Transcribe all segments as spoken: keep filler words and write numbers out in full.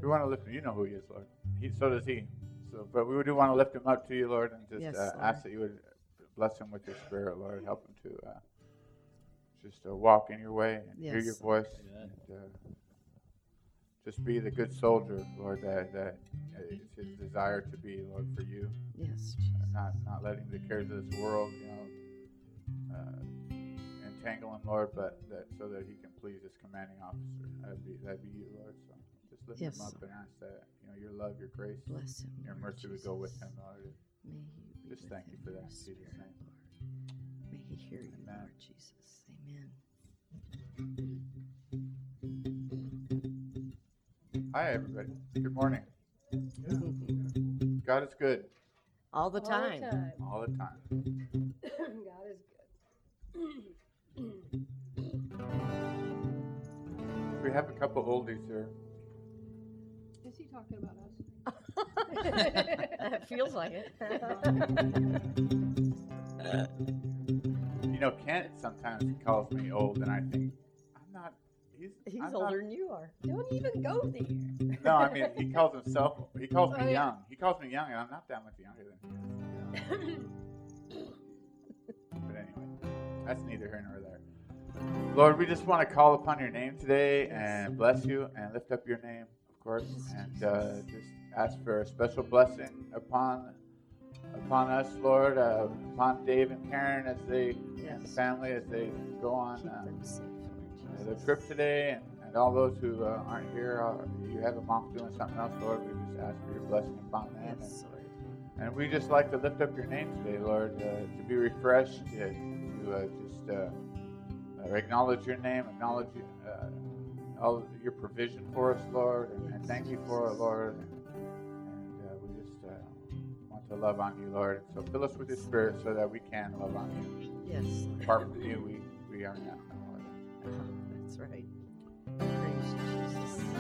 We want to lift him. You know who he is, Lord. He, so does he. So, but we do want to lift him up to you, Lord, and just Yes, uh, Lord. ask that you would bless him with your Spirit, Lord. Help him to uh, just uh, walk in your way and hear Yes, your Lord. voice. And, uh, just be the good soldier, Lord, that, that is his desire to be, Lord, for you. Yes, Uh, Jesus. not not letting the cares of this world, you know, uh, entangle him, Lord, but that so that he can please his commanding officer. That'd be that'd be you, Lord. So just lift Yes, him up Lord. and ask that you know your love, your grace, Bless him, your Lord mercy would go with Jesus. him, Lord. May he be Just with thank you him for in that, your in Jesus' spirit, name. Lord. May he hear you, Amen. Lord Jesus. Amen. Hi, everybody. Good morning. God is good All the All time. the time. all the time. God is good. We have a couple oldies here. Is he talking about us? It feels like it. You know, Kent sometimes calls me old, and I think I'm not. He's He's I'm older not, than you are. Don't even go there. No, I mean he calls himself. He calls me Oh, yeah. young. He calls me young, and I'm not that much younger than he is. But anyway, that's neither here nor there. Lord, we just want to call upon your name today and bless you and lift up your name, of course, and uh, just ask for a special blessing upon upon us, Lord, uh, upon Dave and Karen as they and the Yes. family as they go on Keep uh, them safe, Lord uh, their Jesus. trip today, and, and all those who uh, aren't here. Uh, you have them off doing something else, Lord. We just ask for your blessing upon them. Yes, Lord. And we just like to lift up your name today, Lord, uh, to be refreshed, to, to uh, just uh, uh, acknowledge your name, acknowledge uh, all your provision for us, Lord, and, and thank you for it, Lord. And, and uh, we just uh, want to love on you, Lord. So fill us with your Spirit so that we can love on you. Yes, Lord. Apart from you, we, we are nothing, Lord. That's right. Praise you,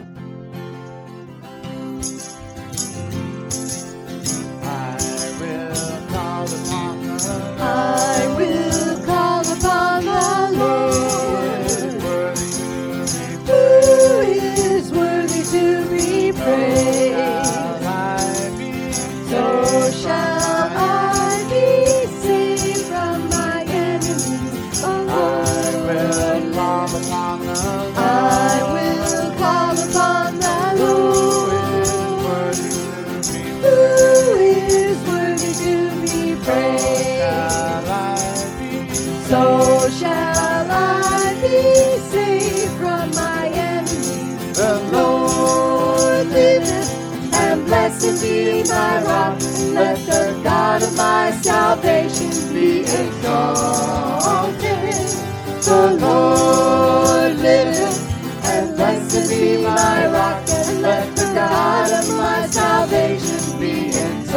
Jesus. I will call upon the I will call upon the Lord, who is worthy to be praised. So shall I be saved from my enemies. I will call upon the I will call upon the Lord, who is worthy to be praised. So shall I be saved from my enemies. The Lord liveth, and blessed be my rock. Let the God of my salvation be exalted. The Lord liveth, and blessed be my rock. And let the God of my salvation be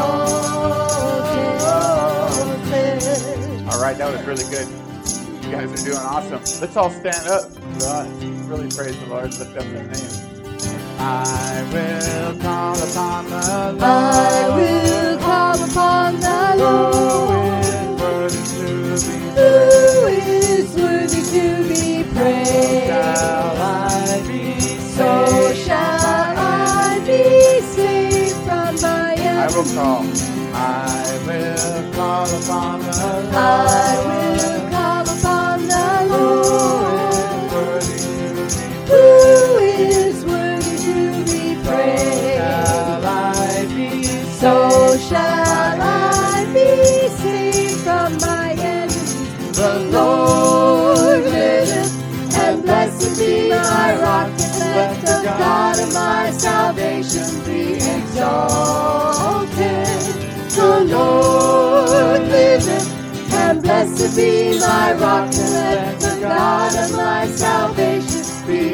exalted. All right, that was really good. You guys are doing awesome. Let's all stand up. Uh, really praise the Lord. Lift up His name. I will call upon the Lord. I will call upon the Lord, who is worthy to be praised. So shall I be saved from my I enemies. will call. I will call upon the Lord. I will call upon the Lord, who is worthy to be praised. So shall I be saved from my enemies. The Lord liveth, and blessed be my rock. And let the God of my salvation be exalted. The Lord liveth, and blessed be my rock. And let the God of my salvation be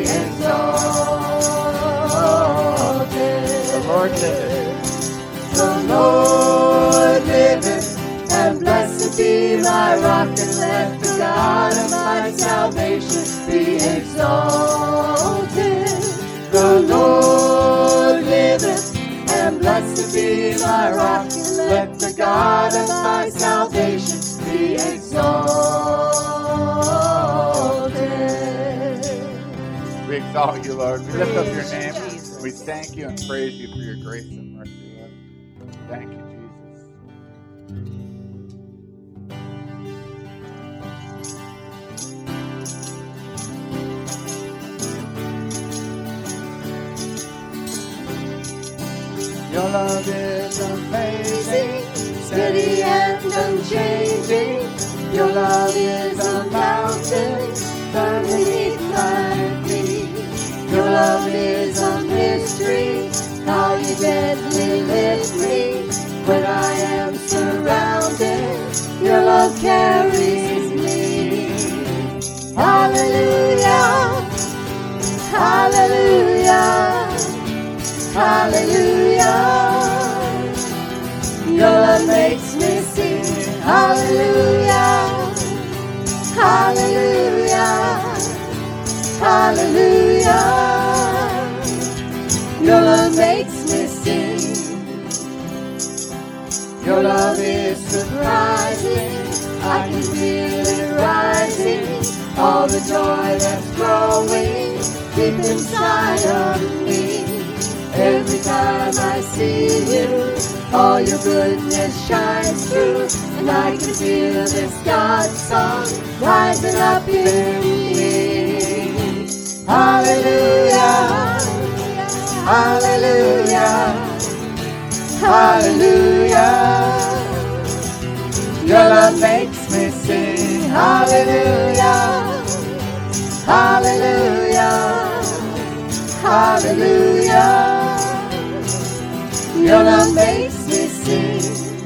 exalted. The Lord liveth. The Lord liveth, and blessed be my rock. And let the God of my salvation be exalted. The Lord liveth, and blessed be my rock. And let the God of my salvation be exalted. We exalt you, Lord. We lift up your name. We We thank you and praise you for your grace and mercy, Lord. Thank you, Jesus. Your love is amazing, steady and unchanging. Your love is a mountain firm beneath my feet. Your love is a mystery, how you gently lift me when I am surrounded. Your love carries me. Hallelujah, hallelujah, hallelujah. Your love makes me sing. Hallelujah, hallelujah, hallelujah. Your love makes me sing. Your love is surprising. I can feel it rising. All the joy that's growing deep inside of me. Every time I see you, all your goodness shines through, and I can feel this God song rising up in me. Hallelujah, hallelujah, hallelujah. Your love makes me sing. Hallelujah, hallelujah, hallelujah. Your love makes me sing.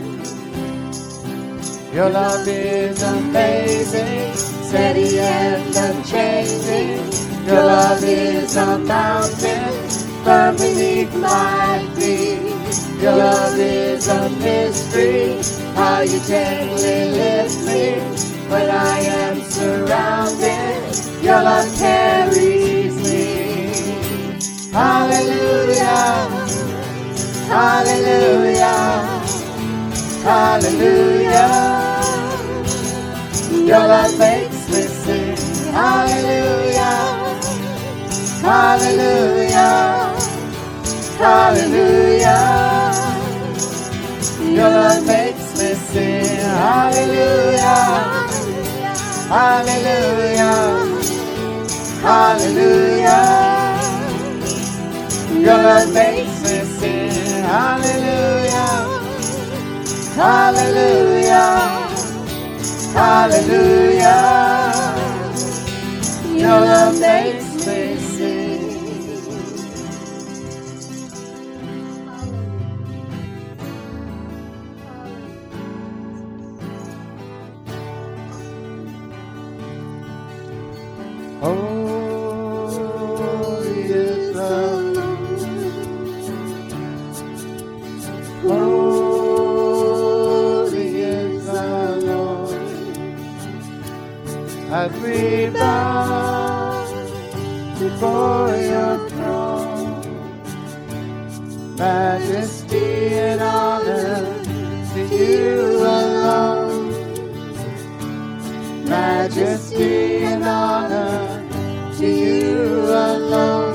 Your love is amazing, Steady and unchanging. Your love is a mountain firm beneath my feet. Your love is a mystery, how you gently lift me when I am surrounded. Your love carries me. Hallelujah, hallelujah, hallelujah. Your love makes me sing. Hallelujah, hallelujah, hallelujah. Your love makes me sing. Hallelujah, hallelujah, hallelujah. Your love makes me sing. Hallelujah, hallelujah, hallelujah. Your love makes me sing. holy is the Holy is the Lord. as we bow before your throne, majesty and honor to you alone, majesty and honor to you alone.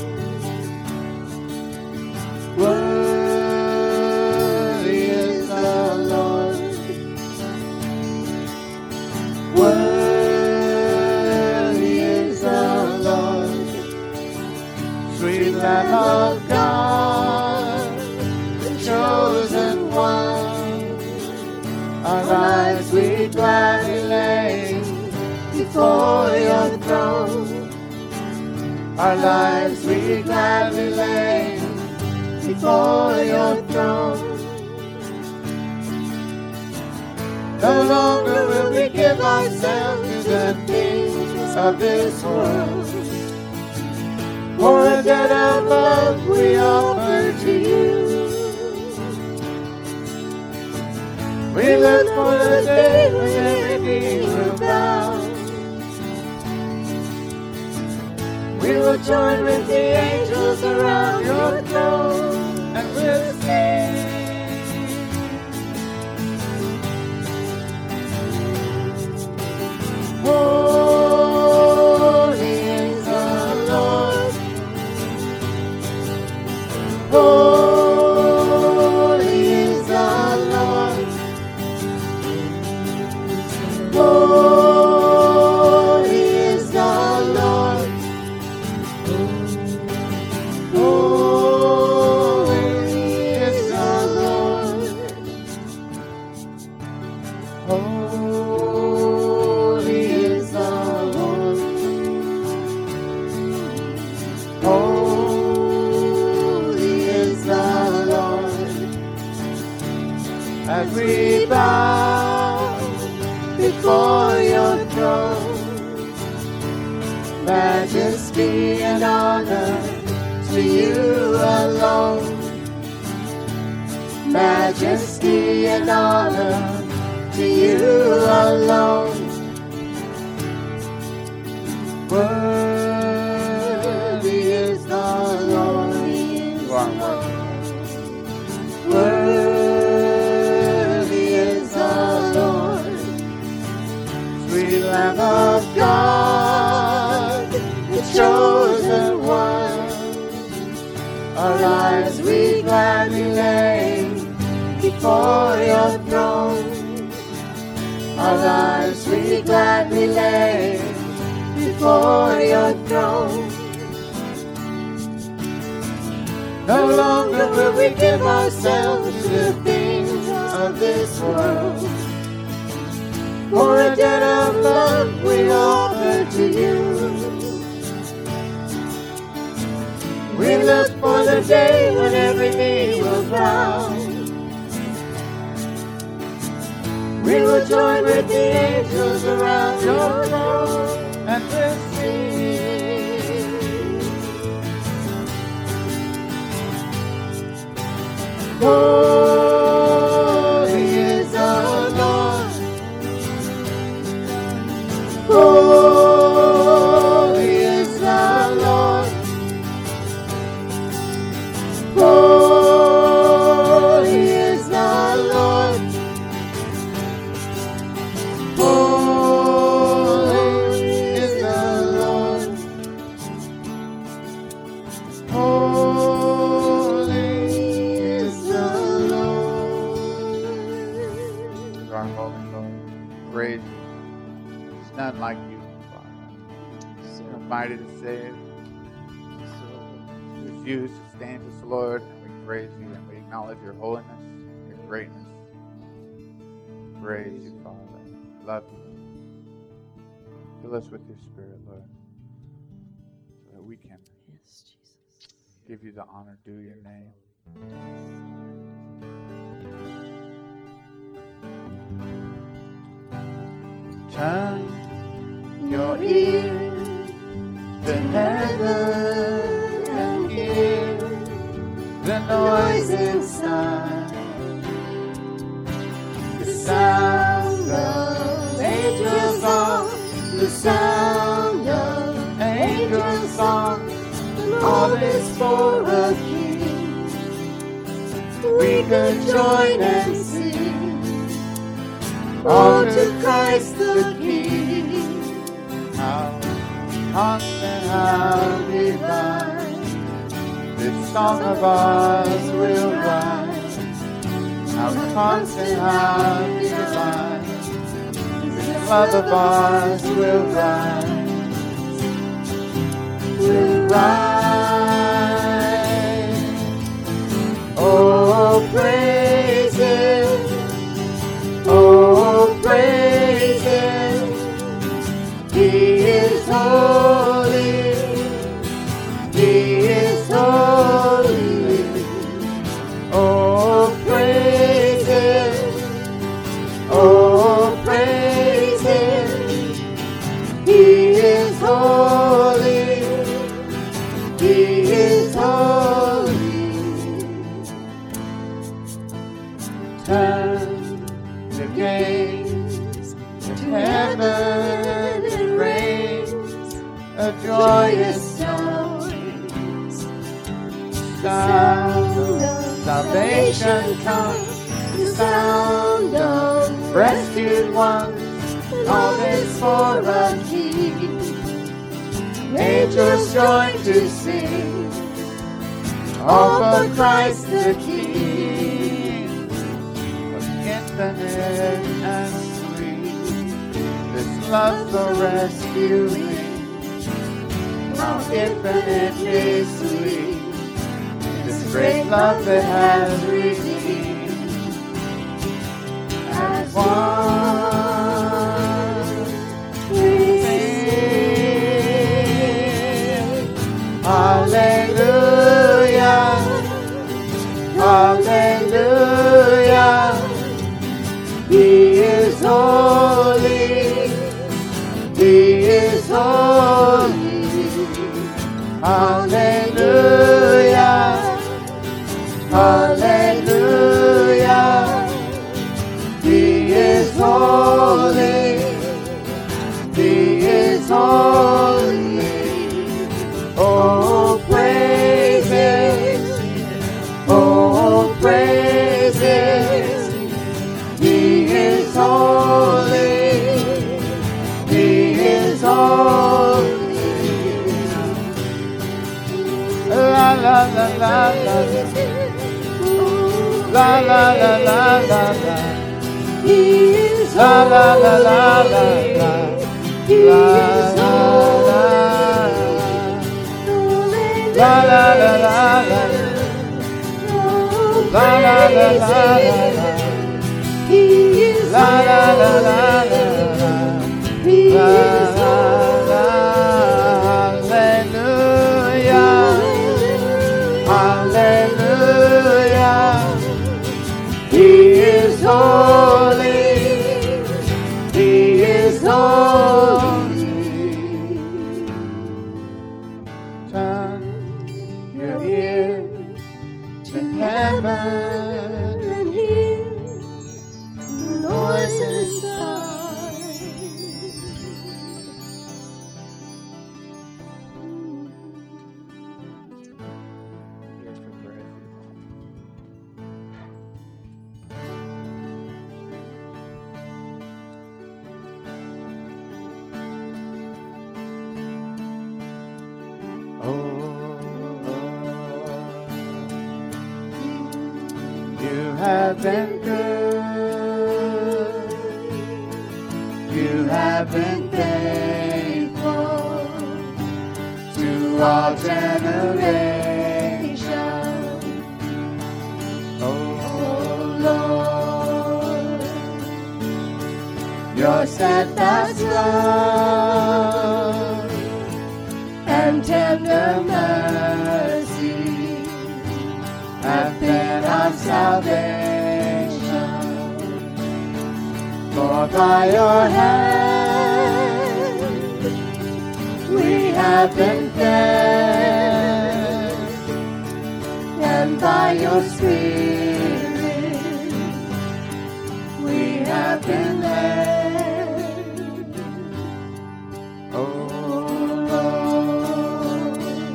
Worthy is the Lord. Worthy is the Lord. Sweet Lamb of God, the chosen one. Our lives we gladly lay before your throne. Our lives we gladly lay before your throne. No longer will we give ourselves to the things of this world. For a debt of love we offer to you. We look for the day when every knee will bow. We will join with the angels around your throne, and we'll sing. Holy is the Lord. majesty and honor to you alone. Majesty and honor to you alone. Worthy is the Lord. You are worthy. Worthy is the Lord. Sweet Lamb of God, the chosen one. Our lives we gladly lay before your throne. Our lives we gladly lay before your throne. No longer will we give ourselves to the things of this world. For a debt of love we offer to you. We look for the day when every knee will bow. We will join with the angels around your throne and we'll sing. Holy is the Lord. Holy is the Lord. Holy is the Lord. Holy is the Lord. Holy is the Lord. Our holy Lord, praise you. There's none like you, Father. You're mighty to save. It's you who sustains us, Lord, and we praise you and we acknowledge your holiness, your greatness. Praise you, Father. I love you. Fill us with your Spirit, Lord, so that we can Yes, Jesus. give you the honor due your name. Turn Your ear to heaven and hear the noise noise inside. The sound of angel song, the sound of angel song, and all is for a king. We can join and sing, all to Christ the King. how constant, how divine this song of ours will rise. How constant, how divine this love of ours will rise. Will rise. Oh, praise Him. Oh, praise Him. He is holy. He is holy. Oh, praise Him. Oh, praise Him. He is holy. He is holy. Turn the gates to heaven and raise a joyous noise. Sound of salvation comes, the sound of rescued ones, all is for a king. Angels join to sing, all for Christ the King. What infinite and sweet this love so rescuing. How infinitely sweet this great love that has redeemed. As one we sing, Hallelujah, Hallelujah. He is holy, He is holy. Hallelujah. Hallelujah. He is holy. He is holy. Oh, praises. Oh, praises. He is holy. He is holy. La la la la la. La la la la la la. He is la la la la la la. He is holy. La la la la la. La la la la la. He is la la la la la. He is hallelujah. Hallelujah. He is holy. He is holy. Turn your ear to heaven and hear the noise inside. Here's for praise. You have been good. You have been faithful to all generations. Oh Lord, your steadfast love and tender mercy have been our salvation. For by your hand we have been fed, and by your Spirit we have been led. Oh Lord,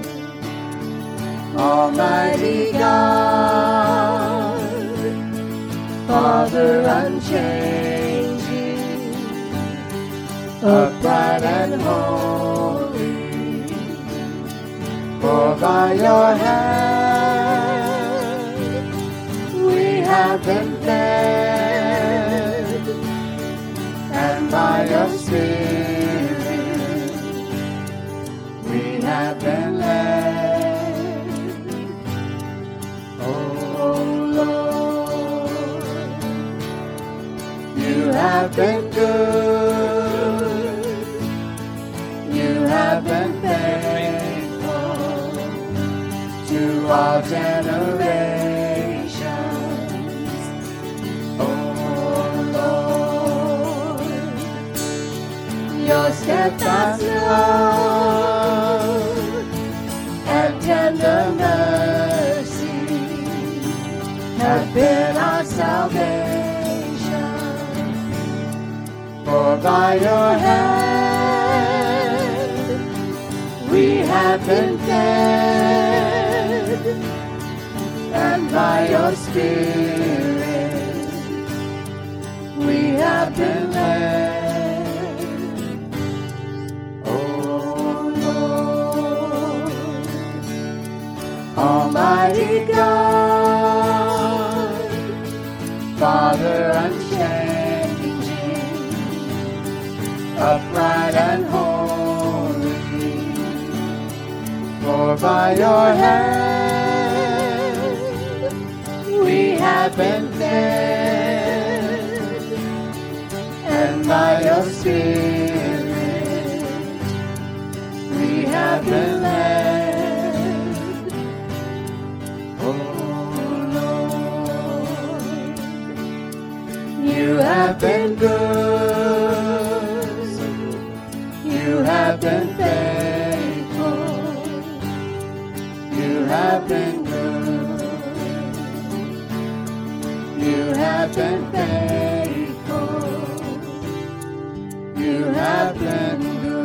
Almighty God, Father unchanging, upright and holy. For by your hand we have been fed, and by your Spirit we have been led. Oh Lord, you have been good. You have been faithful to all generations. Oh Lord, your steadfast love and tender mercy have been our salvation. For by your hand we have been fed, and by your Spirit we have been led. Oh Lord, Almighty God, Father unchanging, upright and holy. For by your hand we have been fed, and by your Spirit we have been led. Oh Lord, you have been good. You have been faithful have been good. You have been faithful. You have been good.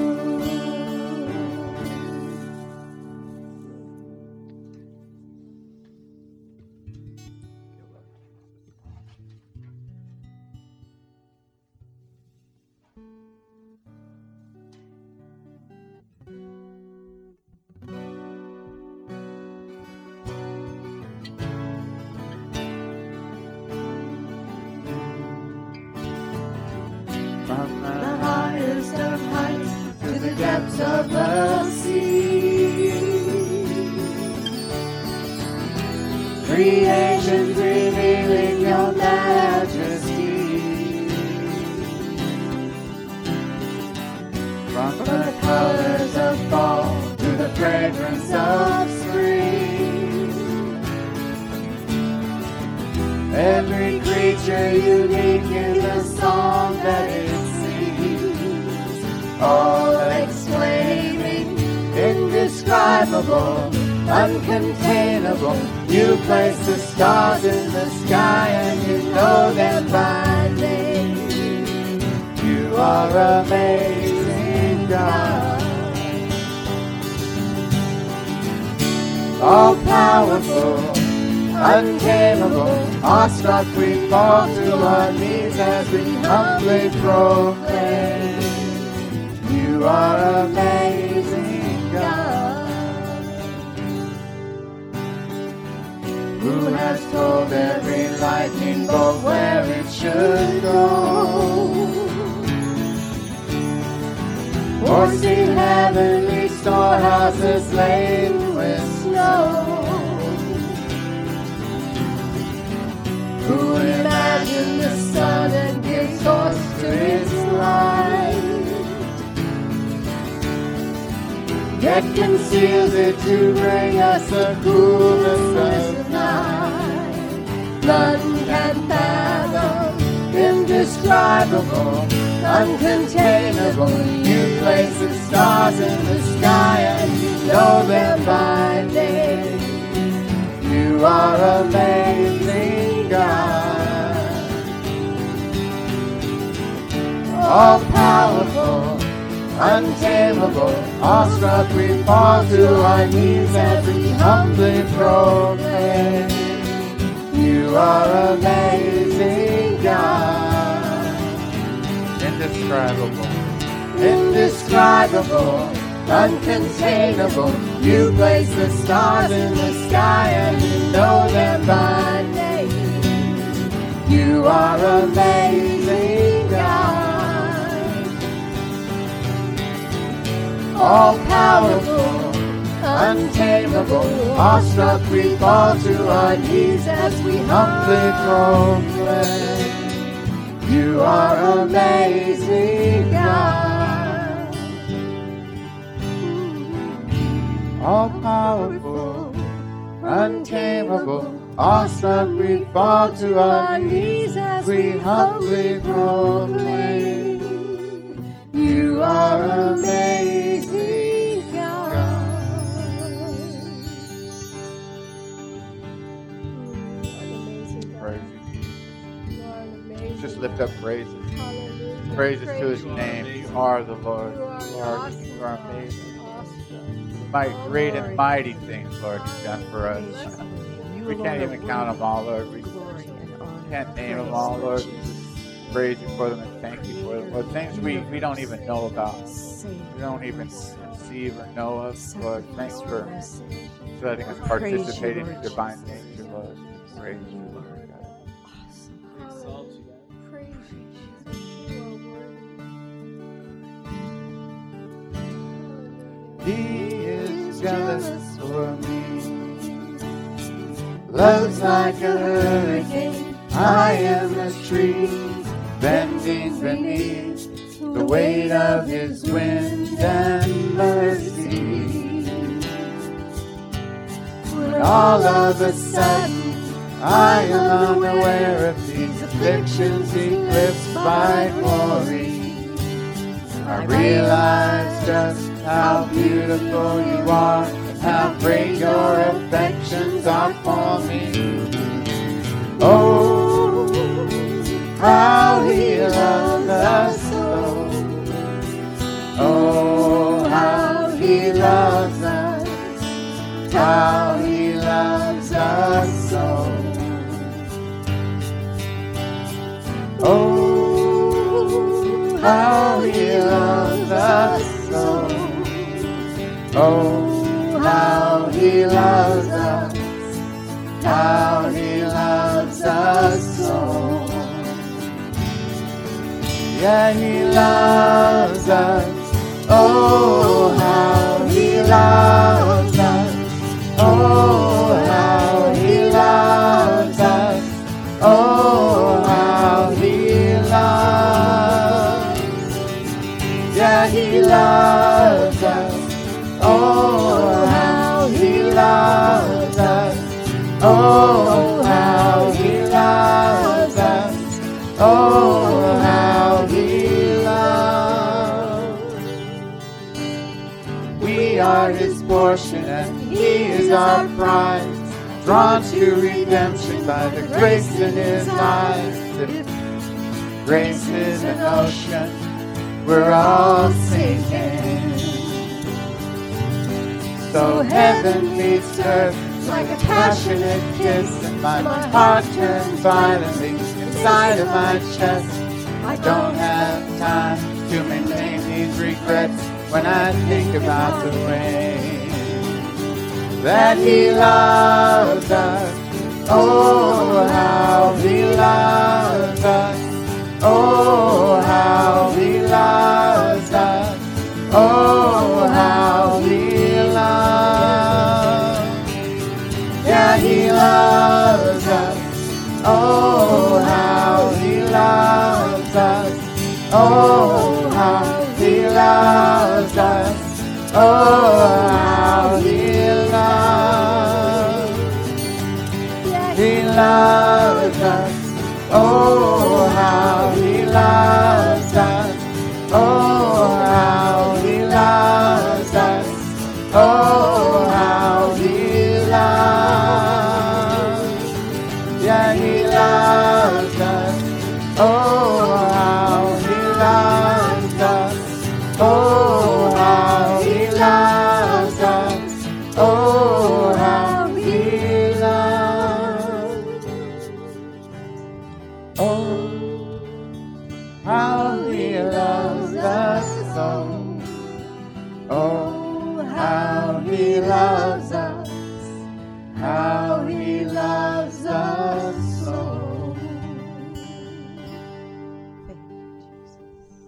From the highest of heights to the depths of the sea, creation's revealing your majesty. From the colors of fall to the fragrance of spring, every creature unique in the song that it sings, all exclaiming, indescribable, uncontainable. You place the stars in the sky and you know them by name. You are amazing, God. All powerful, untamable, awestruck we fall to our knees as we humbly proclaim. You are amazing, God. Who has told every lightning bolt where it should go? Or seen heavenly storehouses laden with snow? Who imagined the sun and gives force to its light, yet conceals it to bring us a coolness of night? None can fathom, indescribable, uncontainable. You place the stars in the sky and you know them by name. You are amazing, God. All powerful, untamable, awestruck we fall to our knees as we humbly proclaim. You are amazing, God. Indescribable. Indescribable, uncontainable. You place the stars in the sky and you know them by name. You are amazing, God. All powerful, untamable, awestruck we fall to our knees as we humbly proclaim. You are amazing, God. All powerful, untamable, awestruck we fall to our knees as we humbly proclaim. You are amazing, God. Praise you, Jesus. You are an amazing Just lift up praises. Hallelujah. Praises to his Praise name. You are the Lord. You are You are, awesome. you are amazing. Awesome. My great Glory. and mighty things, Lord, you've done for us. You We alone can't are even count them all, Lord. We Glory and honor. can't name them Praise, all, Lord. Jesus. We just praise you for them and thank you for them. Lord, things we, we don't even know about. Savior, We don't even conceive or know of. Lord, thanks for sacrifice. letting us Praise you, participate in Lord your divine Jesus. nature, Lord. Praise you, Lord God. Awesome. Praise you, Jesus. You are worthy. He is jealous for me. Love's like a hurricane. I am a tree bending beneath the weight of his wind and mercy. When all of a sudden I am unaware of these afflictions eclipsed by glory, I realize just how beautiful you are, and how great your affections are for me. Oh, how he loves us so. Oh, how he loves us, how he loves us so. Oh, how he loves us so. Oh, how he loves us, how he loves us so. Yeah, he loves us. Oh, how he loves us. Oh, how he loves us. Oh, how he loves. Yeah, he loves us. Oh, how he loves us. Oh, how he loves us. Oh, how he loves. We are his portion and he is our prize, drawn to redemption by the grace in his eyes. If grace is an ocean, we're all sinking. So heaven meets earth like a passionate kiss, and my heart turns violently inside of my chest. I don't have time to maintain these regrets when I think about the way that he loves us. Oh, how he loves us. Oh, how he loves us. Oh, how he loves. Yeah, he loves us. Oh, how he loves us. Oh, how he loves us. Oh, how he loves. He loves us. Oh, how he loves us. Oh, how he loves us. Oh, how he loves. Yeah, he loves us. Oh, how he loves us. Oh, how he loves us. Oh, how he loves. Oh, how he loves us so. Oh, how he loves us. How he loves us so. Thank you, Jesus.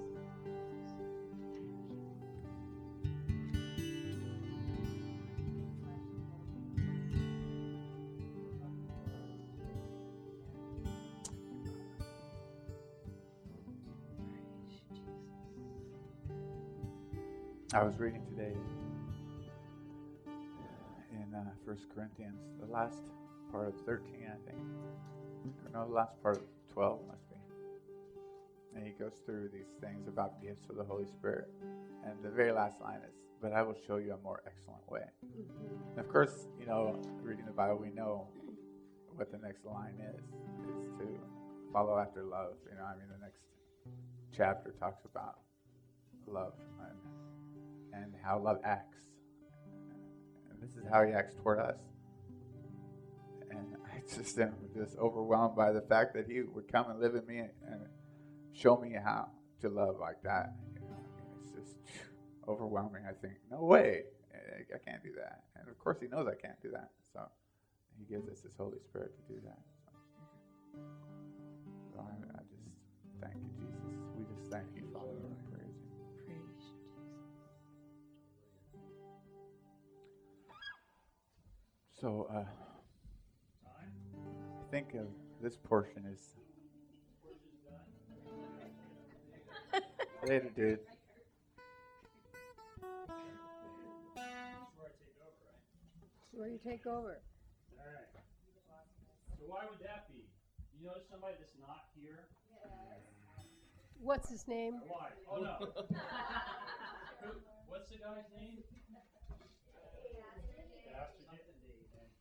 I was reading today in uh, First Corinthians, the last part of thirteen, I think. Or no, the last part of twelve must be. And he goes through these things about gifts of the Holy Spirit. And the very last line is, but I will show you a more excellent way. And of course, you know, reading the Bible, we know what the next line is. It's to follow after love. You know, I mean, the next chapter talks about love and, and how love acts. And this is how he acts toward us. And I just am just overwhelmed by the fact that he would come and live in me and, and show me how to love like that. You know, I mean, it's just overwhelming. I think, no way, I, I can't do that. And of course, he knows I can't do that. So he gives us his Holy Spirit to do that. So, so I, I just thank you, Jesus. We just thank you, Father, and praise you. Praise you, Jesus. So uh, I think of this portion as later, dude. Where you take over. All right. So why would that be? You know somebody that's not here? What's his name? Why? Oh no. Who, what's the guy's name?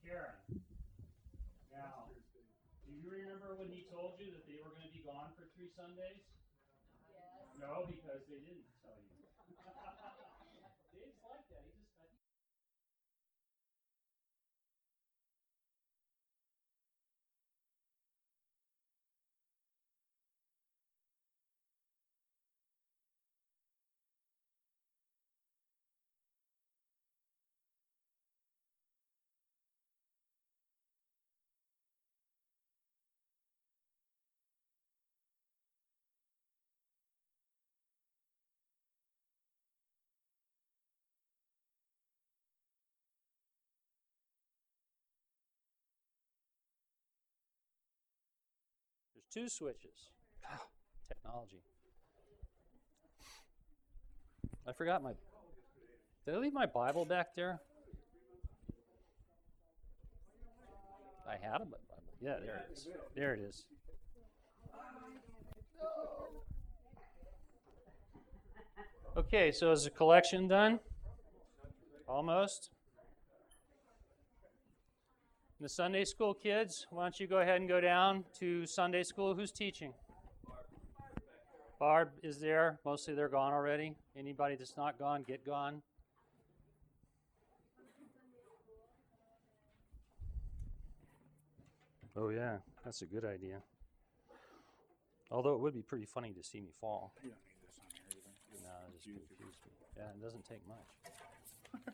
Karen. Now, do you remember when he told you that they were going to be gone for three Sundays? Yes. No, because they didn't tell you. Dave's like that. He just, I think There's two switches. Technology. I forgot my... Did I leave my Bible back there? I had a Bible. Yeah, there it is. There it is. Okay, so is the collection done? Almost. The Sunday school kids, why don't you go ahead and go down to Sunday school? Who's teaching? Barb is there. Mostly they're gone already. Anybody that's not gone, get gone. Oh, yeah, that's a good idea. Although it would be pretty funny to see me fall. You don't need this on here, do you? No, it just confused me. Yeah, it doesn't take much.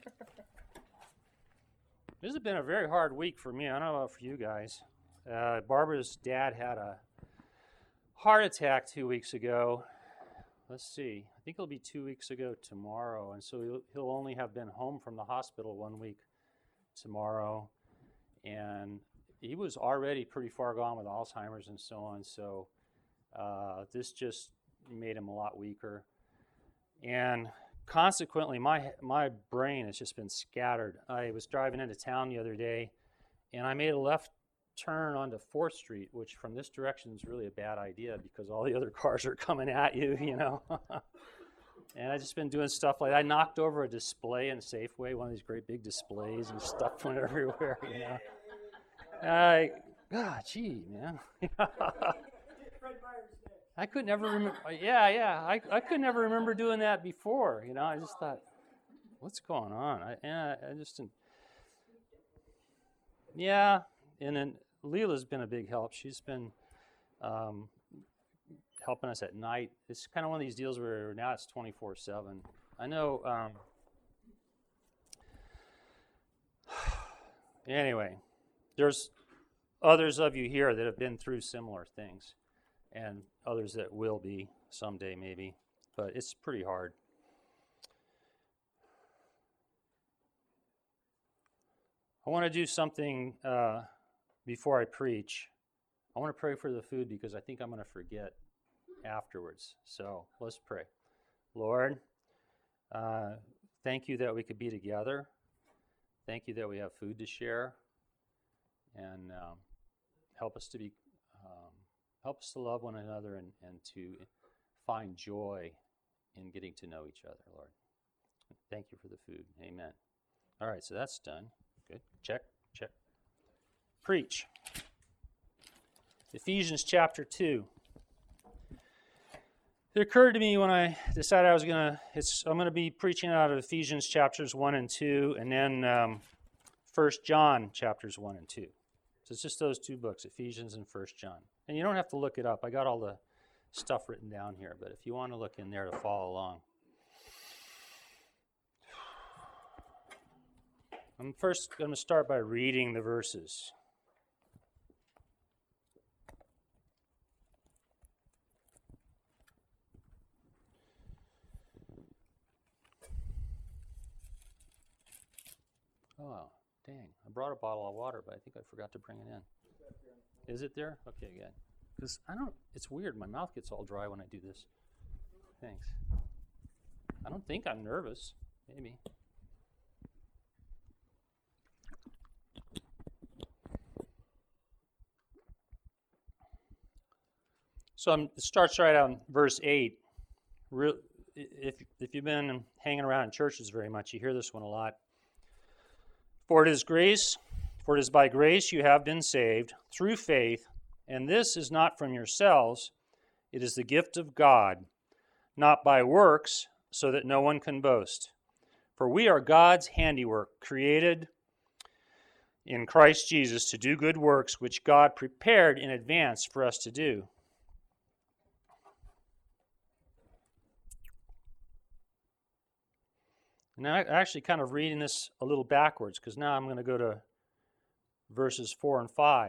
This has been a very hard week for me. I don't know about for you guys. Uh, Barbara's dad had a heart attack two weeks ago. Let's see. I think it'll be two weeks ago tomorrow. And so he'll, he'll only have been home from the hospital one week tomorrow. And he was already pretty far gone with Alzheimer's and so on. So uh, this just made him a lot weaker. And consequently, my my brain has just been scattered. I was driving into town the other day, and I made a left turn onto fourth Street, which from this direction is really a bad idea because all the other cars are coming at you, you know. And I've just been doing stuff like that. I knocked over a display in Safeway, one of these great big displays, and stuff went everywhere, you know. I, God, gee, man. I could never remember. Yeah, yeah. I, I could never remember doing that before. You know, I just thought, what's going on? I, and I, I just didn't. Yeah, and then Leela's been a big help. She's been um, helping us at night. It's kind of one of these deals where now it's twenty-four seven. I know. Um, anyway, there's others of you here that have been through similar things, and others that will be someday maybe, but it's pretty hard. I want to do something uh, before I preach. I want to pray for the food because I think I'm going to forget afterwards. So let's pray. Lord, uh, thank you that we could be together. Thank you that we have food to share, and um, help us to be um, help us to love one another and, and to find joy in getting to know each other, Lord. Thank you for the food. Amen. All right, so that's done. Good. Check, check. Preach. Ephesians chapter two. It occurred to me when I decided I was going to, it's I'm going to be preaching out of Ephesians chapters one and two, and then um, First John chapters one and two. So it's just those two books, Ephesians and First John. And you don't have to look it up. I got all the stuff written down here, but if you want to look in there to follow along. I'm first going to start by reading the verses. Oh, dang. I brought a bottle of water, but I think I forgot to bring it in. Is it there? Okay, good. Because I don't, it's weird. My mouth gets all dry when I do this. Thanks. I don't think I'm nervous. Maybe. So I'm, it starts right on verse eight. Real, if, if you've been hanging around in churches very much, you hear this one a lot. For it is grace, For it is by grace you have been saved, through faith, and this is not from yourselves, it is the gift of God, not by works, so that no one can boast. For we are God's handiwork, created in Christ Jesus to do good works, which God prepared in advance for us to do. And I'm actually kind of reading this a little backwards, because now I'm going to go to verses four and five.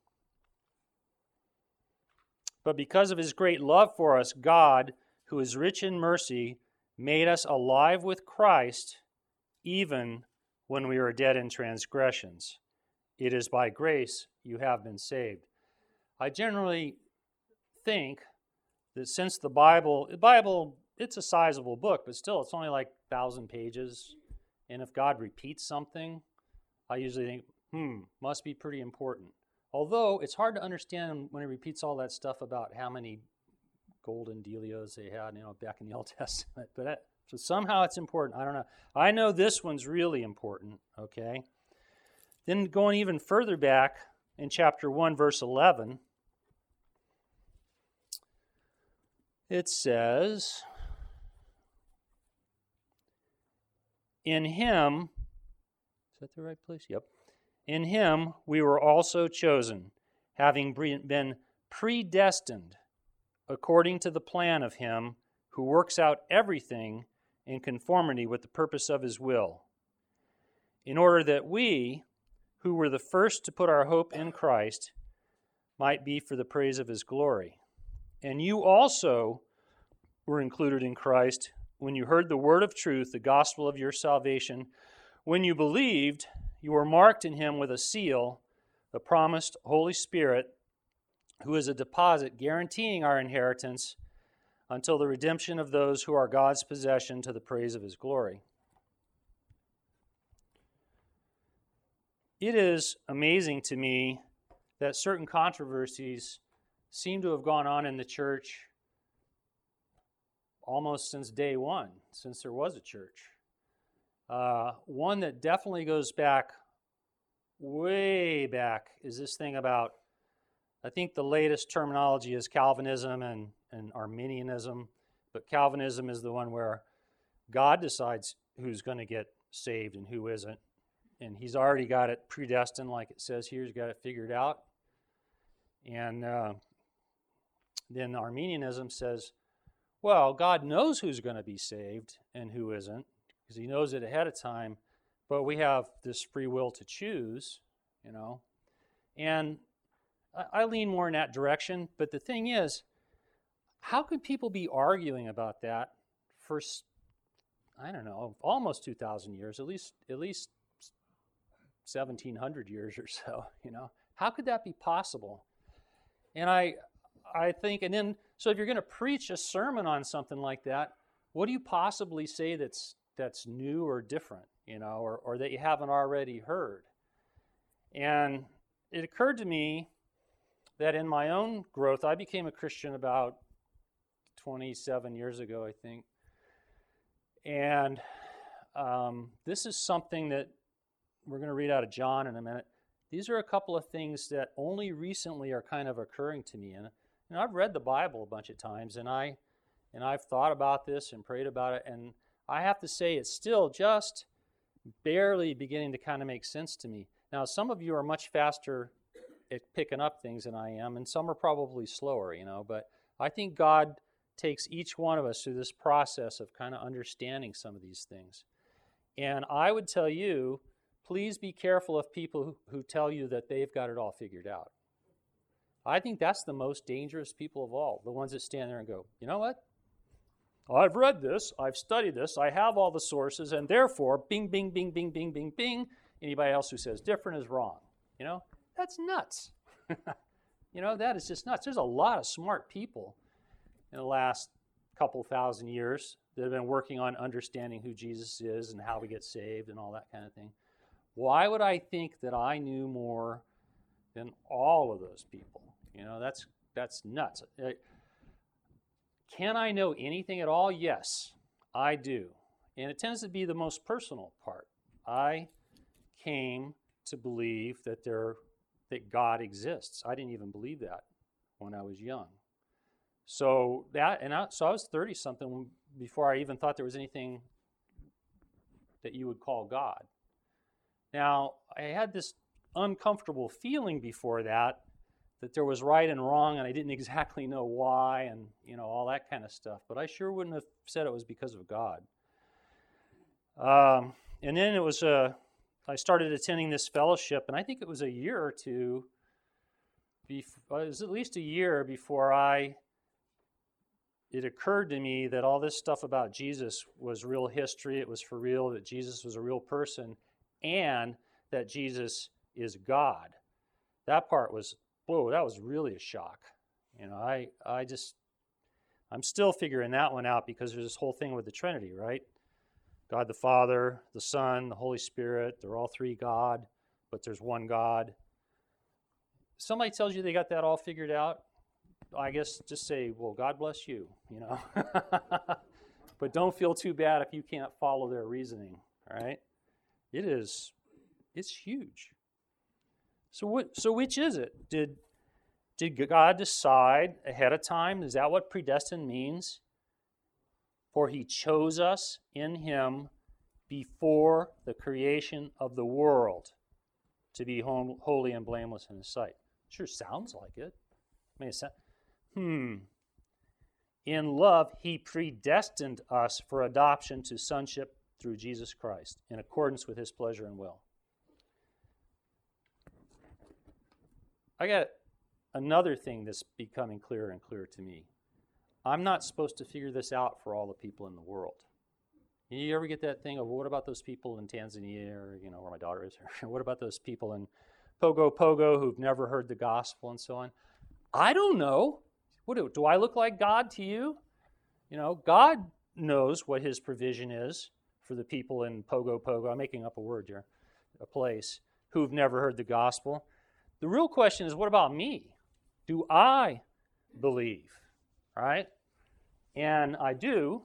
But because of his great love for us, God, who is rich in mercy, made us alive with Christ, even when we were dead in transgressions. It is by grace you have been saved. I generally think that since the Bible, the Bible, it's a sizable book, but still, it's only like a thousand pages. And if God repeats something, I usually think, hmm, must be pretty important. Although it's hard to understand when he repeats all that stuff about how many golden delios they had, you know, back in the Old Testament. But that, so somehow it's important. I don't know. I know this one's really important. Okay. Then going even further back in chapter one, verse eleven, it says, "In him," is that the right place? Yep. "In him we were also chosen, having been predestined according to the plan of him who works out everything in conformity with the purpose of his will, in order that we, who were the first to put our hope in Christ, might be for the praise of his glory. And you also were included in Christ when you heard the word of truth, the gospel of your salvation. When you believed, you were marked in him with a seal, the promised Holy Spirit, who is a deposit guaranteeing our inheritance until the redemption of those who are God's possession to the praise of his glory." It is amazing to me that certain controversies seem to have gone on in the church almost since day one, since there was a church. Uh, one that definitely goes back, way back, is this thing about, I think the latest terminology is Calvinism and, and Arminianism, but Calvinism is the one where God decides who's going to get saved and who isn't. And he's already got it predestined, like it says here. He's got it figured out. And uh, then Arminianism says, well, God knows who's going to be saved and who isn't, because he knows it ahead of time, but we have this free will to choose, you know. And I, I lean more in that direction, but the thing is, how could people be arguing about that for, I don't know, almost two thousand years, at least at least seventeen hundred years or so, you know? How could that be possible? And I I think, and then, so if you're going to preach a sermon on something like that, what do you possibly say that's that's new or different, you know, or, or that you haven't already heard? And it occurred to me that in my own growth, I became a Christian about twenty-seven years ago, I think. And um, this is something that we're going to read out of John in a minute. These are a couple of things that only recently are kind of occurring to me. And you know, I've read the Bible a bunch of times, and, I, and I've thought about this and prayed about it, and I have to say it's still just barely beginning to kind of make sense to me. Now, some of you are much faster at picking up things than I am, and some are probably slower, you know, but I think God takes each one of us through this process of kind of understanding some of these things. And I would tell you, please be careful of people who, who tell you that they've got it all figured out. I think that's the most dangerous people of all, the ones that stand there and go, you know what? I've read this, I've studied this, I have all the sources, and therefore, bing, bing, bing, bing, bing, bing, bing, anybody else who says different is wrong. You know, that's nuts. You know, that is just nuts. There's a lot of smart people in the last couple thousand years that have been working on understanding who Jesus is and how we get saved and all that kind of thing. Why would I think that I knew more than all of those people? You know, that's that's nuts. Can I know anything at all? Yes, I do. And it tends to be the most personal part. I came to believe that there that God exists. I didn't even believe that when I was young. So that and I, so I was thirty something before I even thought there was anything that you would call God. Now, I had this uncomfortable feeling before that that there was right and wrong, and I didn't exactly know why, and you know all that kind of stuff. But I sure wouldn't have said it was because of God. Um, and then it was a. I started attending this fellowship, and I think it was a year or two. Before, it was at least a year before I. It occurred to me that all this stuff about Jesus was real history. It was for real. That Jesus was a real person, and that Jesus is God. That part was. Whoa, that was really a shock. You know, I, I just, I'm still figuring that one out because there's this whole thing with the Trinity, right? God the Father, the Son, the Holy Spirit, they're all three God, but there's one God. Somebody tells you they got that all figured out, I guess just say, well, God bless you, you know. But don't feel too bad if you can't follow their reasoning, all right? It is, it's huge. So what? So which is it? Did did God decide ahead of time? Is that what predestined means? For he chose us in him before the creation of the world to be holy and blameless in his sight. Sure sounds like it. I mean, it sound, hmm. In love, he predestined us for adoption to sonship through Jesus Christ in accordance with his pleasure and will. I got another thing that's becoming clearer and clearer to me. I'm not supposed to figure this out for all the people in the world. You ever get that thing of, well, what about those people in Tanzania or, you know, where my daughter is? What about those people in Pogo Pogo who've never heard the gospel and so on? I don't know. What do, do I look like God to you? You know, God knows what his provision is for the people in Pogo Pogo. I'm making up a word here, a place, who've never heard the gospel. The real question is, what about me? Do I believe? Right? And I do.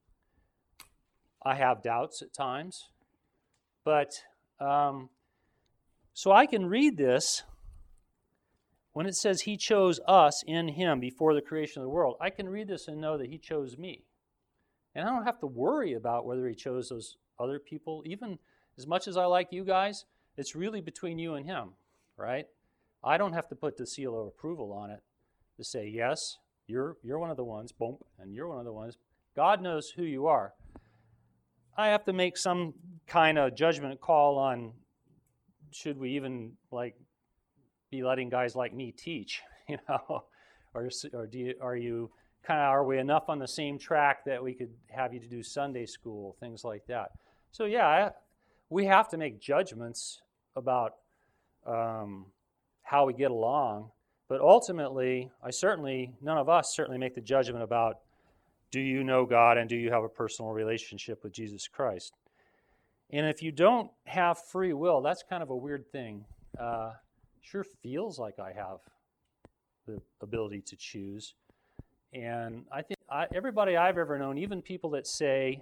I have doubts at times. But, um, so I can read this. When it says he chose us in him before the creation of the world, I can read this and know that he chose me. And I don't have to worry about whether he chose those other people. Even as much as I like you guys, it's really between you and him, right? I don't have to put the seal of approval on it to say, yes, you're you're one of the ones, boom, and you're one of the ones. God knows who you are. I have to make some kind of judgment call on should we even like be letting guys like me teach, you know, or or do you, are you kind of are we enough on the same track that we could have you to do Sunday school, things like that. So yeah, I, we have to make judgments about. Um, how we get along, but ultimately, I certainly, none of us certainly make the judgment about do you know God and do you have a personal relationship with Jesus Christ? And if you don't have free will, that's kind of a weird thing. Uh, sure feels like I have the ability to choose. And I think I, everybody I've ever known, even people that say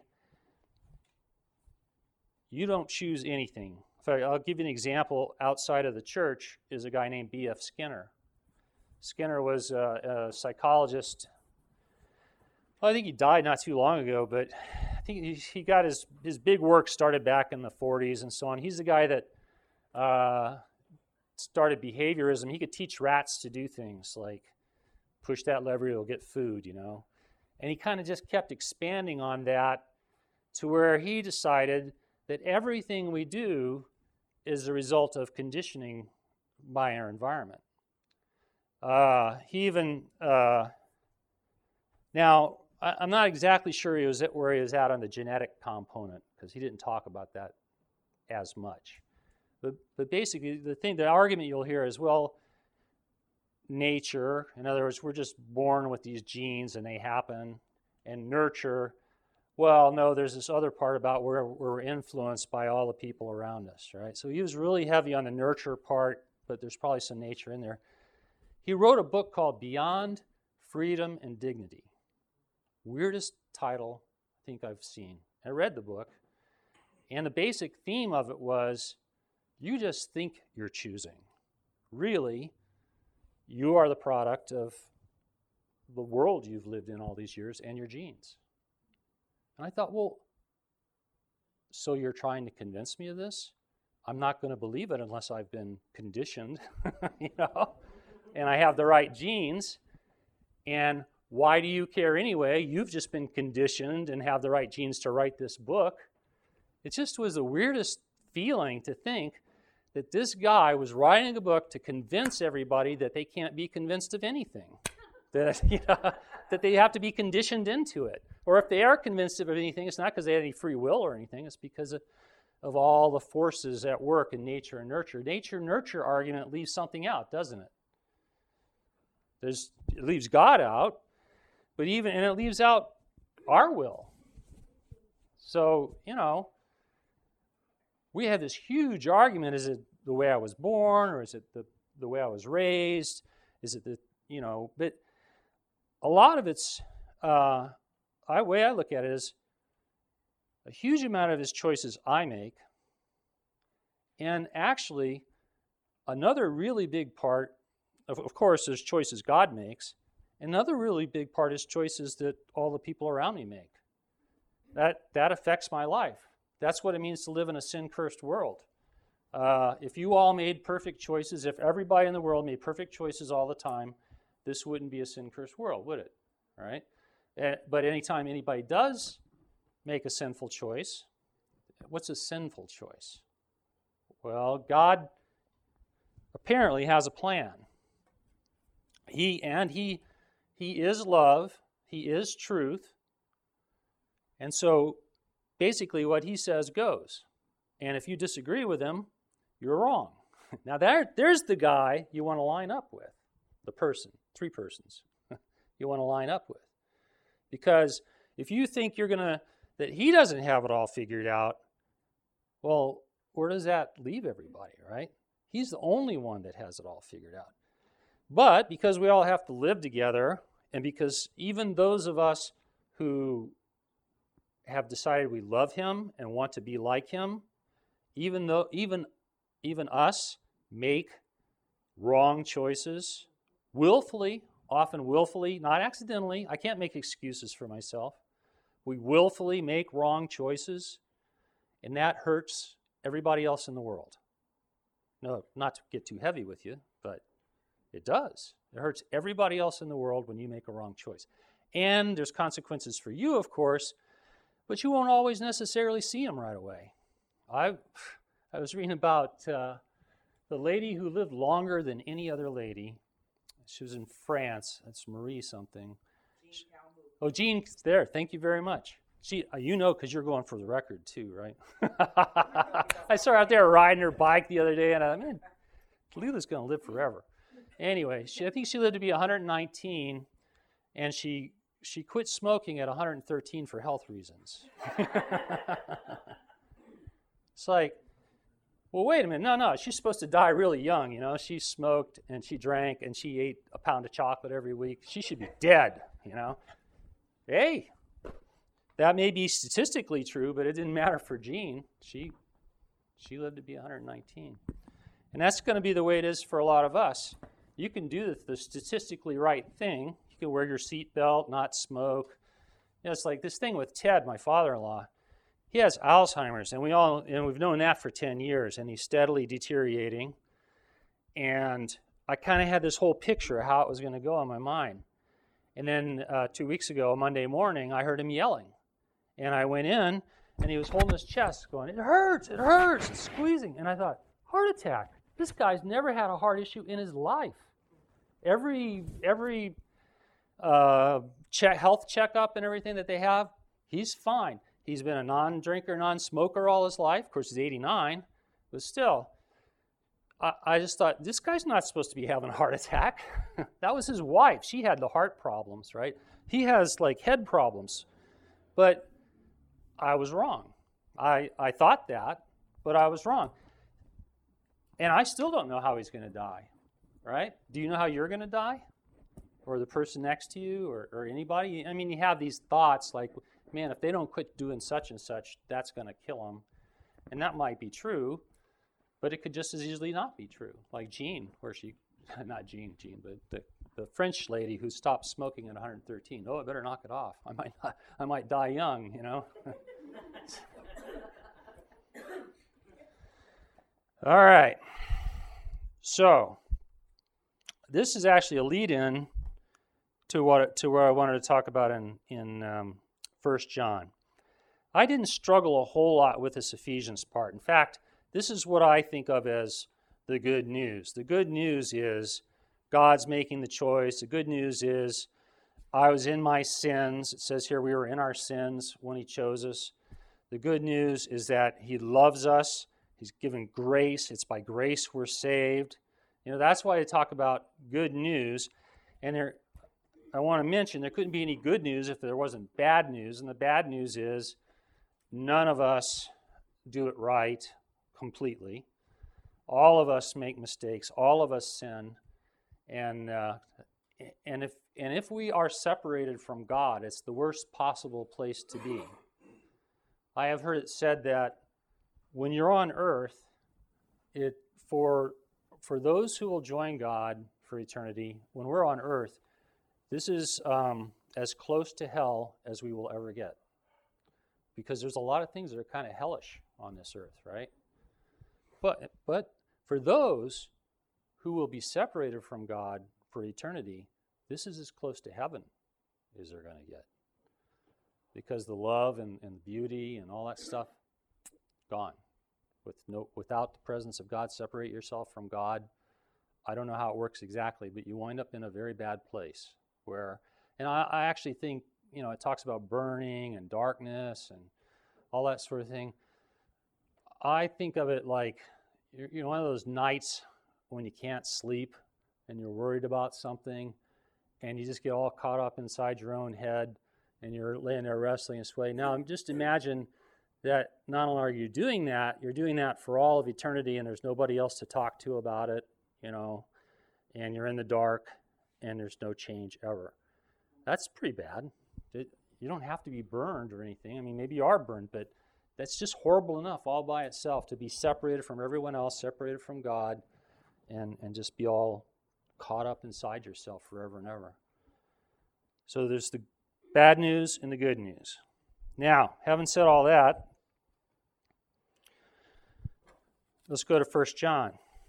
you don't choose anything. I'll give you an example outside of the church is a guy named B F Skinner. Skinner was a, a psychologist. Well, I think he died not too long ago, but I think he, he got his, his big work started back in the forties and so on. He's the guy that uh, started behaviorism. He could teach rats to do things like push that lever, you'll get food, you know. And he kind of just kept expanding on that to where he decided that everything we do is a result of conditioning by our environment. Uh, he even, uh, now, I, I'm not exactly sure he was at where he was at on the genetic component, because he didn't talk about that as much. But, but basically, the thing, the argument you'll hear is, well, nature, in other words, we're just born with these genes and they happen, and nurture, well, no, there's this other part about where we're influenced by all the people around us, right? So he was really heavy on the nurture part, but there's probably some nature in there. He wrote a book called Beyond Freedom and Dignity. Weirdest title I think I've seen. I read the book, and the basic theme of it was you just think you're choosing. Really, you are the product of the world you've lived in all these years and your genes. And I thought, well, so you're trying to convince me of this? I'm not going to believe it unless I've been conditioned, you know, and I have the right genes. And why do you care anyway? You've just been conditioned and have the right genes to write this book. It just was the weirdest feeling to think that this guy was writing a book to convince everybody that they can't be convinced of anything, that, you know, that they have to be conditioned into it. Or if they are convinced of anything, it's not because they had any free will or anything, it's because of, of all the forces at work in nature and nurture. Nature-nurture argument leaves something out, doesn't it? There's, it leaves God out, but even, and it leaves out our will. So, you know, we have this huge argument. Is it the way I was born, or is it the, the way I was raised? Is it the, you know, but a lot of it's, uh, the way I look at it is a huge amount of his choices I make, and actually another really big part, of, of course, there's choices God makes. Another really big part is choices that all the people around me make. That, that affects my life. That's what it means to live in a sin-cursed world. Uh, if you all made perfect choices, if everybody in the world made perfect choices all the time, this wouldn't be a sin-cursed world, would it? All right? Uh, but anytime anybody does make a sinful choice, what's a sinful choice? Well, God apparently has a plan. He and he he is love, he is truth. And so basically what he says goes. And if you disagree with him, you're wrong. Now there, there's the guy you want to line up with, the person, three persons you want to line up with. Because if you think you're going to, that he doesn't have it all figured out, well, where does that leave everybody, right? He's the only one that has it all figured out. But because we all have to live together, and because even those of us who have decided we love him and want to be like him, even though even even us make wrong choices willfully, often willfully, not accidentally. I can't make excuses for myself. We willfully make wrong choices, and that hurts everybody else in the world. No, not to get too heavy with you, but it does. It hurts everybody else in the world when you make a wrong choice. And there's consequences for you, of course, but you won't always necessarily see them right away. I I was reading about uh, the lady who lived longer than any other lady. She was in France. That's Marie something. Jean oh, Jean, there. Thank you very much. She, uh, you know, because you're going for the record too, right? I saw her out there riding her bike the other day, and I thought, man, Leela's going to live forever. Anyway, she, I think she lived to be one hundred nineteen, and she she quit smoking at one hundred thirteen for health reasons. It's like, well, wait a minute. No, no, she's supposed to die really young, you know. She smoked, and she drank, and she ate a pound of chocolate every week. She should be dead, you know. Hey, that may be statistically true, but it didn't matter for Jean. She, she lived to be one hundred nineteen. And that's going to be the way it is for a lot of us. You can do the, the statistically right thing. You can wear your seatbelt, not smoke. You know, it's like this thing with Ted, my father-in-law. He has Alzheimer's, and we all and we've known that for ten years, and he's steadily deteriorating. And I kind of had this whole picture of how it was going to go in my mind. And then uh, two weeks ago, Monday morning, I heard him yelling. And I went in, and he was holding his chest, going, "It hurts, it hurts," and squeezing. And I thought, heart attack. This guy's never had a heart issue in his life. Every every uh, check, health checkup and everything that they have, he's fine. He's been a non-drinker, non-smoker all his life. Of course, he's eighty-nine, but still, I, I just thought, this guy's not supposed to be having a heart attack. That was his wife. She had the heart problems, right? He has, like, head problems. But I was wrong. I, I thought that, but I was wrong. And I still don't know how he's going to die, right? Do you know how you're going to die? Or the person next to you, or, or anybody? I mean, you have these thoughts like, man, if they don't quit doing such and such, that's going to kill them. And that might be true, But it could just as easily not be true. Like Jean, where she, not Jean, Jean, but the, the French lady who stopped smoking at one hundred thirteen. Oh, I better knock it off. I might not, I might die young, you know. All right. So, this is actually a lead-in to what to where I wanted to talk about in in um, First John. I didn't struggle a whole lot with this Ephesians part. In fact, this is what I think of as the good news. The good news is God's making the choice. The good news is I was in my sins. It says here we were in our sins when he chose us. The good news is that he loves us. He's given grace. It's by grace we're saved. You know, that's why I talk about good news. And there, I want to mention there couldn't be any good news if there wasn't bad news. And the bad news is none of us do it right completely. All of us make mistakes. All of us sin. And uh, and if and if we are separated from God, it's the worst possible place to be. I have heard it said that when you're on earth, it for for those who will join God for eternity, when we're on earth, this is um, as close to hell as we will ever get. Because there's a lot of things that are kind of hellish on this earth, right? But but for those who will be separated from God for eternity, this is as close to heaven as they're going to get. Because the love and, and beauty and all that stuff, gone. With no, without the presence of God, separate yourself from God. I don't know how it works exactly, but you wind up in a very bad place where, and I, I actually think, you know, it talks about burning and darkness and all that sort of thing. I think of it like, you're, you know, one of those nights when you can't sleep and you're worried about something and you just get all caught up inside your own head and you're laying there wrestling and sweating. Now, just imagine that not only are you doing that, you're doing that for all of eternity and there's nobody else to talk to about it, you know, and you're in the dark and there's no change ever. That's pretty bad. It, you don't have to be burned or anything. I mean, maybe you are burned, but that's just horrible enough all by itself to be separated from everyone else, separated from God, and, and just be all caught up inside yourself forever and ever. So there's the bad news and the good news. Now, having said all that, let's go to First John.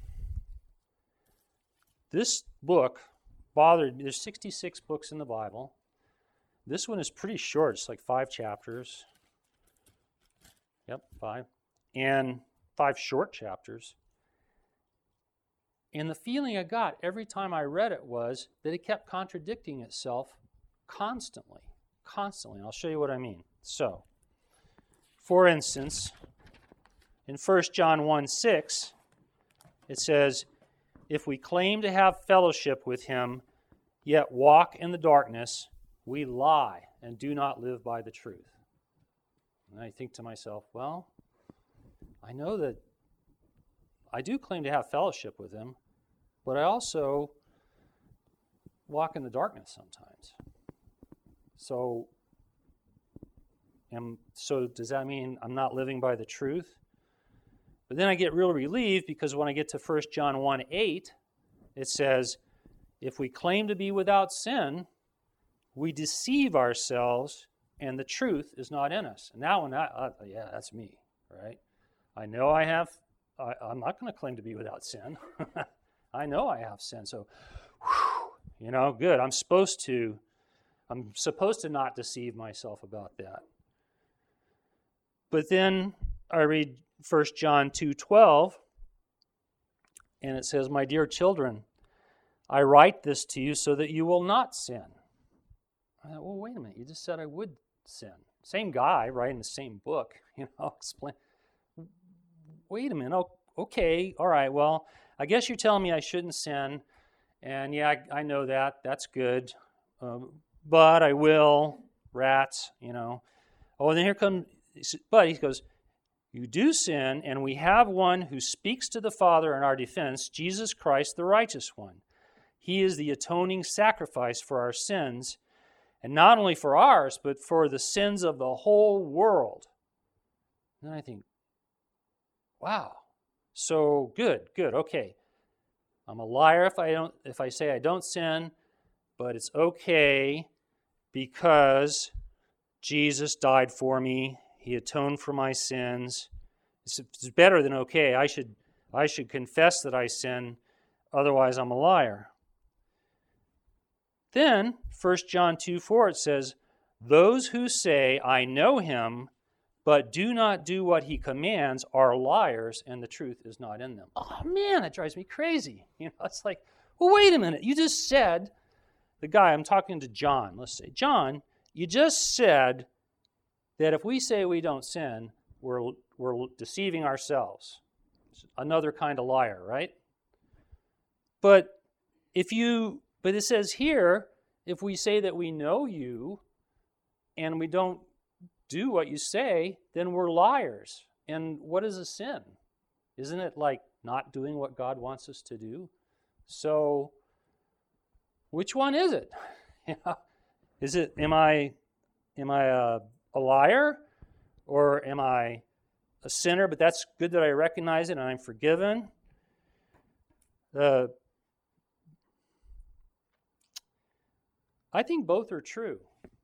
This book bothered, there's sixty-six books in the Bible. This one is pretty short. It's like five chapters. Yep, five. And five short chapters. And the feeling I got every time I read it was that it kept contradicting itself constantly. Constantly. I'll show you what I mean. So, for instance, in First John one six, it says, if we claim to have fellowship with him, yet walk in the darkness, we lie and do not live by the truth. And I think to myself, well, I know that I do claim to have fellowship with him, but I also walk in the darkness sometimes. So, am, so does that mean I'm not living by the truth? But then I get real relieved because when I get to First John one eight, it says, if we claim to be without sin, we deceive ourselves and the truth is not in us. And that one, I, I, yeah, that's me, right? I know I have, I, I'm not going to claim to be without sin. I know I have sin. So, whew, you know, good. I'm supposed to, I'm supposed to not deceive myself about that. But then I read First John two twelve, and it says, my dear children, I write this to you so that you will not sin. I thought, well, wait a minute. You just said I would sin. Same guy writing the same book. You know, explain. Wait a minute. Oh, okay. All right. Well, I guess you're telling me I shouldn't sin. And yeah, I, I know that. That's good. Um, but I will. Rats, you know. Oh, and then here comes, but he goes, you do sin, and we have one who speaks to the Father in our defense, Jesus Christ, the righteous one. He is the atoning sacrifice for our sins, and not only for ours, but for the sins of the whole world. And then I think, wow. So good, good, okay. I'm a liar if I don't if I say I don't sin, but it's okay because Jesus died for me. He atoned for my sins. It's, it's better than okay. I should I should confess that I sin, otherwise I'm a liar. Then, First John two four, it says, those who say, I know him, but do not do what he commands are liars, and the truth is not in them. Oh man, that drives me crazy. You know, it's like, well, wait a minute. You just said, the guy, I'm talking to John, let's say, John, you just said that if we say we don't sin, we're, we're deceiving ourselves. It's another kind of liar, right? But if you, but it says here, if we say that we know you and we don't do what you say, then we're liars. And what is a sin? Isn't it like not doing what God wants us to do? So, which one is it? Is it, am I, am I a, a liar, or am I a sinner? But that's good that I recognize it and I'm forgiven. Uh, I think both are true.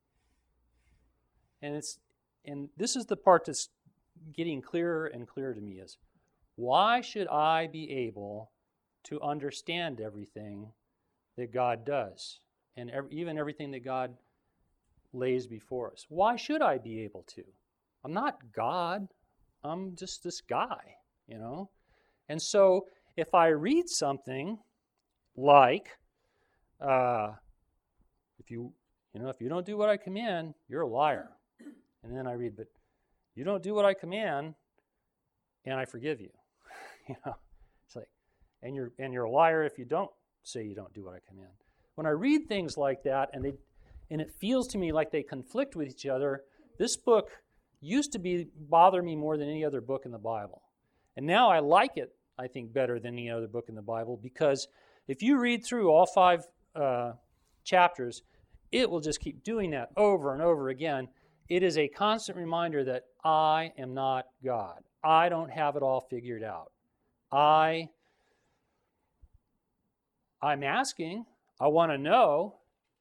And it's and this is the part that's getting clearer and clearer to me is, why should I be able to understand everything that God does and ev- even everything that God lays before us? Why should I be able to? I'm not God. I'm just this guy, you know? And so if I read something like, uh, if you, you know, if you don't do what I command, you're a liar. And then I read, but you don't do what I command, and I forgive you. You know, it's like, and you're and you're a liar if you don't say you don't do what I command. When I read things like that, and they, and it feels to me like they conflict with each other, this book used to be bother me more than any other book in the Bible, and now I like it. I think better than any other book in the Bible, because if you read through all five uh, chapters, it will just keep doing that over and over again. It is a constant reminder that I am not God. I don't have it all figured out. I, I'm asking. I want to know.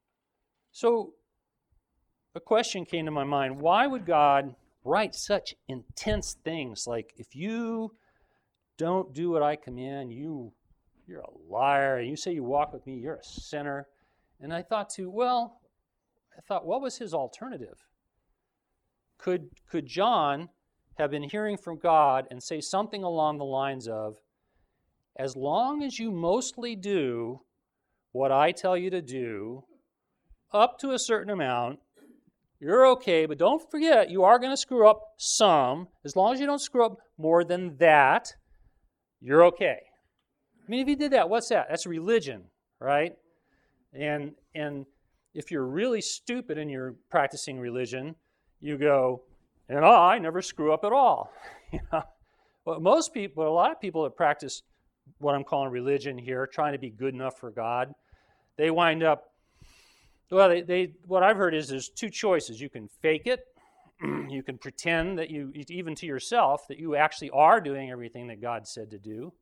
So a question came to my mind. Why would God write such intense things like, if you don't do what I command, you, you're a liar. You say you walk with me, you're a sinner. And I thought too, well, I thought, what was his alternative? Could, could John have been hearing from God and say something along the lines of, as long as you mostly do what I tell you to do, up to a certain amount, you're okay, but don't forget, you are going to screw up some. As long as you don't screw up more than that, you're okay. I mean, if he did that, what's that? That's religion, right? And and if you're really stupid and you're practicing religion, you go, and I never screw up at all. You know? Well, most people, a lot of people that practice what I'm calling religion here, trying to be good enough for God, they wind up, well, they, they what I've heard is there's two choices. You can fake it. You can pretend that you, even to yourself, that you actually are doing everything that God said to do.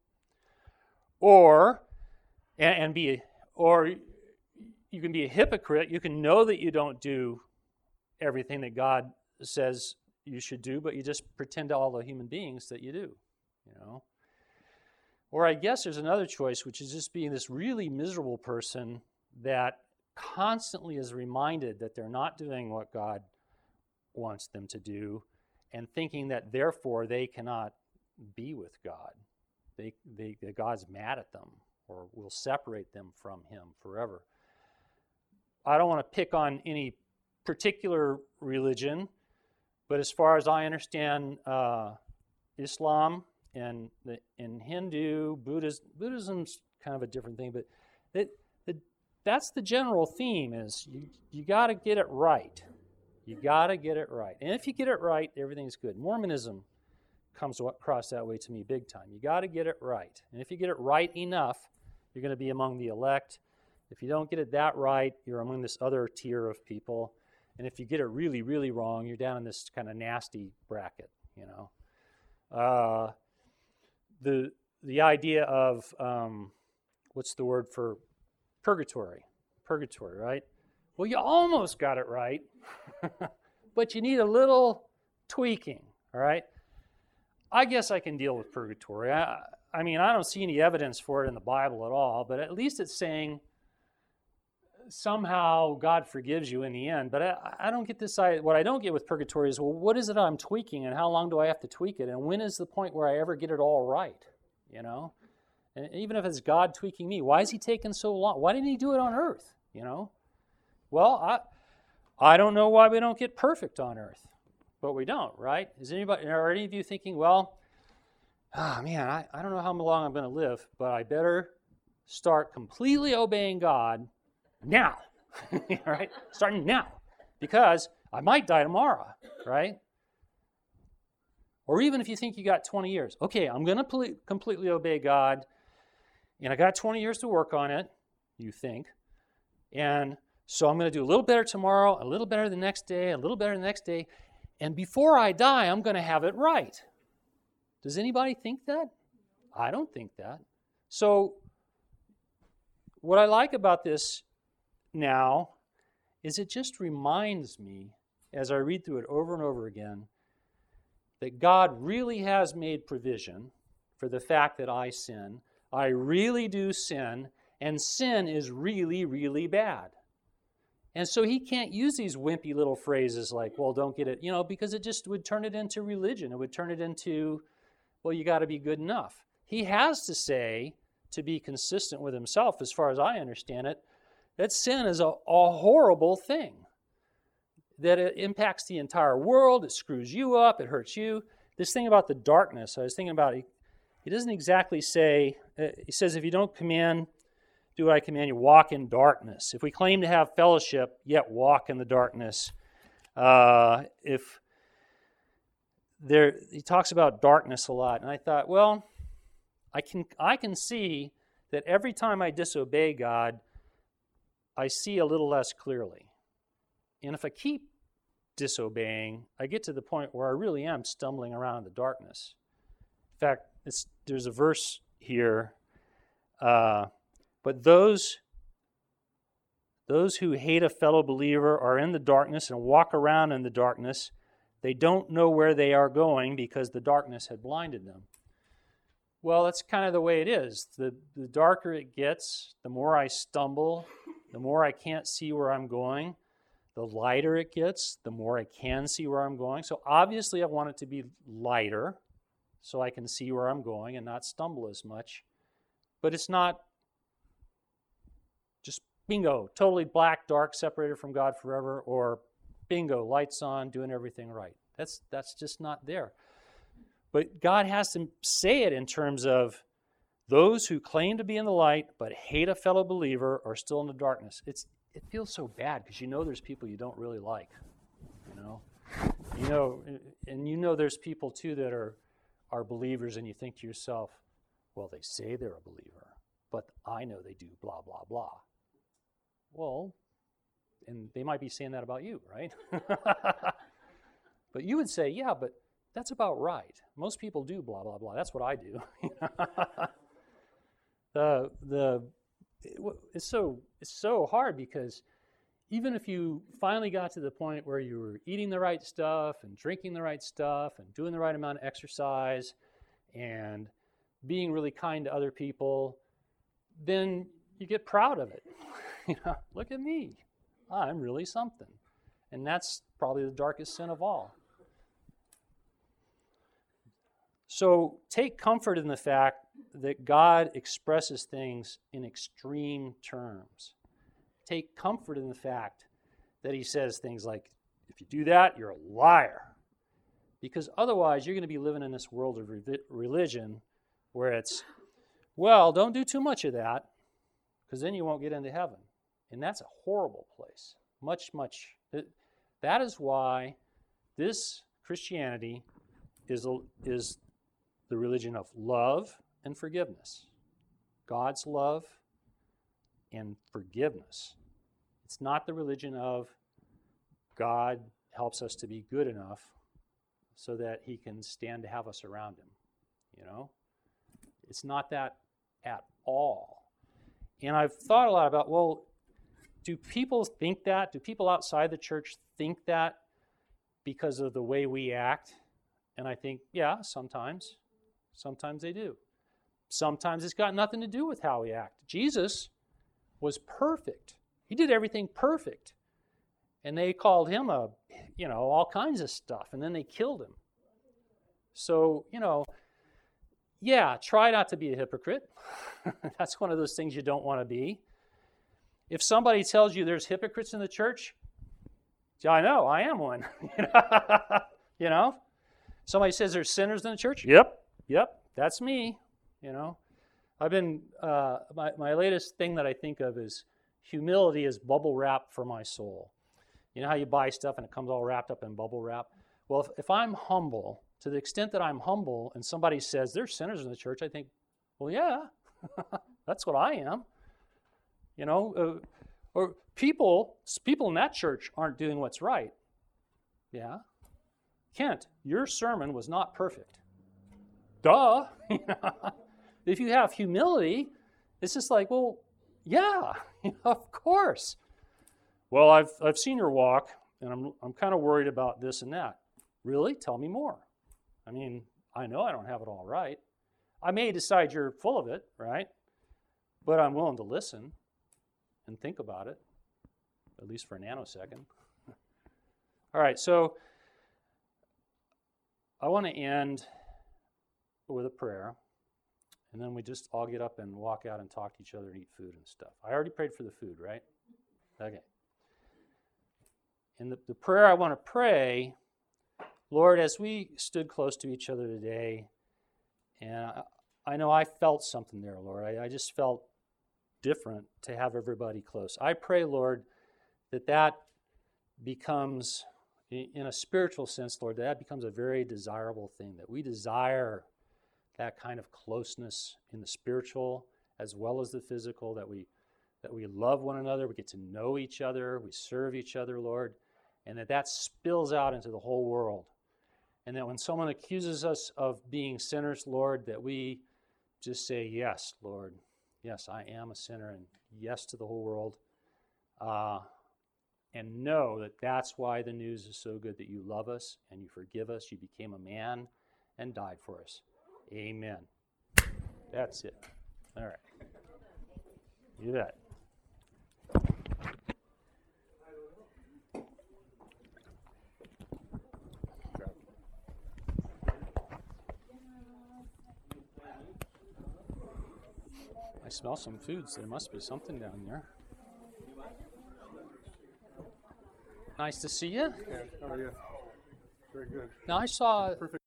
Or, and, and be, or you can be a hypocrite. You can know that you don't do everything that God says you should do, but you just pretend to all the human beings that you do, you know. Or I guess there's another choice, which is just being this really miserable person that constantly is reminded that they're not doing what God wants them to do, and thinking that therefore they cannot be with God. They, they, that God's mad at them or will separate them from Him forever. I don't want to pick on any particular religion, but as far as I understand, uh, Islam and the, and Hindu, Buddhism, Buddhism's kind of a different thing, but it, it, that's the general theme: is you you got to get it right. You got to get it right, and if you get it right, everything's good. Mormonism comes across that way to me big time. You got to get it right, and if you get it right enough, you're going to be among the elect. If you don't get it that right, you're among this other tier of people. And if you get it really, really wrong, you're down in this kind of nasty bracket, you know. Uh, the the idea of um, what's the word for purgatory? Purgatory, right? Well, you almost got it right, but you need a little tweaking, all right? I guess I can deal with purgatory. I, I mean, I don't see any evidence for it in the Bible at all, but at least it's saying somehow God forgives you in the end. But I, I don't get this. What I don't get with purgatory is, well, what is it I'm tweaking, and how long do I have to tweak it, and when is the point where I ever get it all right? You know, and even if it's God tweaking me, why is He taking so long? Why didn't He do it on earth? You know, well, I I don't know why we don't get perfect on earth, but we don't, right? Is anybody, are any of you thinking, well, oh man, I, I don't know how long I'm going to live, but I better start completely obeying God now, right? Starting now, because I might die tomorrow, right? Or even if you think you got twenty years, okay, I'm going to ple- completely obey God, and I got twenty years to work on it, you think, and so I'm going to do a little better tomorrow, a little better the next day, a little better the next day, and before I die, I'm going to have it right. Does anybody think that? I don't think that. So what I like about this now is it just reminds me, as I read through it over and over again, that God really has made provision for the fact that I sin. I really do sin, and sin is really, really bad. And so He can't use these wimpy little phrases like, well, don't get it, you know, because it just would turn it into religion. It would turn it into, well, you got to be good enough. He has to say, to be consistent with Himself, as far as I understand it, that sin is a, a horrible thing, that it impacts the entire world, it screws you up, it hurts you. This thing about the darkness, I was thinking about it, He doesn't exactly say, uh, He says, if you don't command, do what I command you, walk in darkness. If we claim to have fellowship, yet walk in the darkness. Uh, if there, He talks about darkness a lot, and I thought, well, I can I can see that every time I disobey God, I see a little less clearly. And if I keep disobeying, I get to the point where I really am stumbling around in the darkness. In fact, it's, there's a verse here, uh, but those, those who hate a fellow believer are in the darkness and walk around in the darkness. They don't know where they are going because the darkness had blinded them. Well, that's kind of the way it is. The, the darker it gets, the more I stumble, the more I can't see where I'm going. The lighter it gets, the more I can see where I'm going. So obviously I want it to be lighter so I can see where I'm going and not stumble as much. But it's not just bingo, totally black, dark, separated from God forever, or bingo, lights on, doing everything right. That's that's just not there. But God has to say it in terms of those who claim to be in the light but hate a fellow believer are still in the darkness. It's it feels so bad because you know there's people you don't really like, you know, you know, and you know there's people too that are are believers, and you think to yourself, well, they say they're a believer, but I know they do blah blah blah. Well, and they might be saying that about you, right? But you would say, yeah, but that's about right. Most people do blah, blah, blah. That's what I do. the the it's so it's so hard because even if you finally got to the point where you were eating the right stuff and drinking the right stuff and doing the right amount of exercise and being really kind to other people, then you get proud of it. You know, look at me. I'm really something. And that's probably the darkest sin of all. So take comfort in the fact that God expresses things in extreme terms. Take comfort in the fact that He says things like, if you do that, you're a liar. Because otherwise, you're going to be living in this world of re- religion where it's, well, don't do too much of that, because then you won't get into heaven. And that's a horrible place. Much, much. That is why this Christianity is is the religion of love and forgiveness. God's love and forgiveness. It's not the religion of God helps us to be good enough so that He can stand to have us around Him. You know? It's not that at all. And I've thought a lot about, well, do people think that? Do people outside the church think that because of the way we act? And I think, yeah, sometimes. Sometimes they do. Sometimes it's got nothing to do with how we act. Jesus was perfect. He did everything perfect. And they called him a, you know, all kinds of stuff. And then they killed him. So, you know, yeah, try not to be a hypocrite. That's one of those things you don't want to be. If somebody tells you there's hypocrites in the church, I know, I am one. You know? Somebody says there's sinners in the church. Yep, yep, that's me. You know? I've been, uh, my, my latest thing that I think of is humility is bubble wrap for my soul. You know how you buy stuff and it comes all wrapped up in bubble wrap? Well, if, if I'm humble, to the extent that I'm humble and somebody says there's sinners in the church, I think, well, yeah, that's what I am. You know, uh, or people, people in that church aren't doing what's right. Yeah. Kent, your sermon was not perfect. Duh. If you have humility, it's just like, well, yeah, of course. Well, I've I've seen your walk, and I'm I'm kind of worried about this and that. Really? Tell me more. I mean, I know I don't have it all right. I may decide you're full of it, right? But I'm willing to listen and think about it, at least for a nanosecond. All right, so I want to end with a prayer, and then we just all get up and walk out and talk to each other and eat food and stuff. I already prayed for the food, right? Okay. And the, the prayer I want to pray, Lord, as we stood close to each other today, and I, I know I felt something there, Lord. I, I just felt different to have everybody close. I pray, Lord, that that becomes, in a spiritual sense, Lord, that, that becomes a very desirable thing, that we desire that kind of closeness in the spiritual as well as the physical, that we that we love one another, we get to know each other, we serve each other, Lord, and that that spills out into the whole world. And that when someone accuses us of being sinners, Lord, that we just say, yes, Lord, yes, I am a sinner, and yes to the whole world. Uh, and know that that's why the news is so good, that you love us and you forgive us. You became a man and died for us. Amen. That's it. All right. You bet. I smell some foods. There must be something down there. Nice to see you. Yeah, how are you? Very good. Now I saw Perfect.